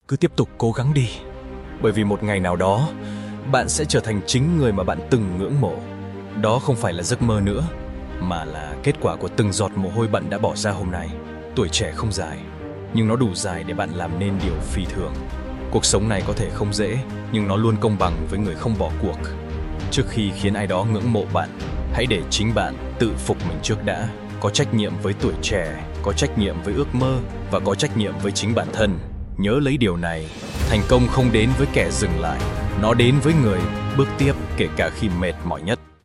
Cứ tiếp tục cố gắng đi. Bởi vì một ngày nào đó, bạn sẽ trở thành chính người mà bạn từng ngưỡng mộ. Đó không phải là giấc mơ nữa, mà là kết quả của từng giọt mồ hôi bạn đã bỏ ra hôm nay. Tuổi trẻ không dài, nhưng nó đủ dài để bạn làm nên điều phi thường. Cuộc sống này có thể không dễ, nhưng nó luôn công bằng với người không bỏ cuộc. Trước khi khiến ai đó ngưỡng mộ bạn, hãy để chính bạn tự phục mình trước đã. Có trách nhiệm với tuổi trẻ, có trách nhiệm với ước mơ và có trách nhiệm với chính bản thân. Nhớ lấy điều này, thành công không đến với kẻ dừng lại, nó đến với người bước tiếp kể cả khi mệt mỏi nhất.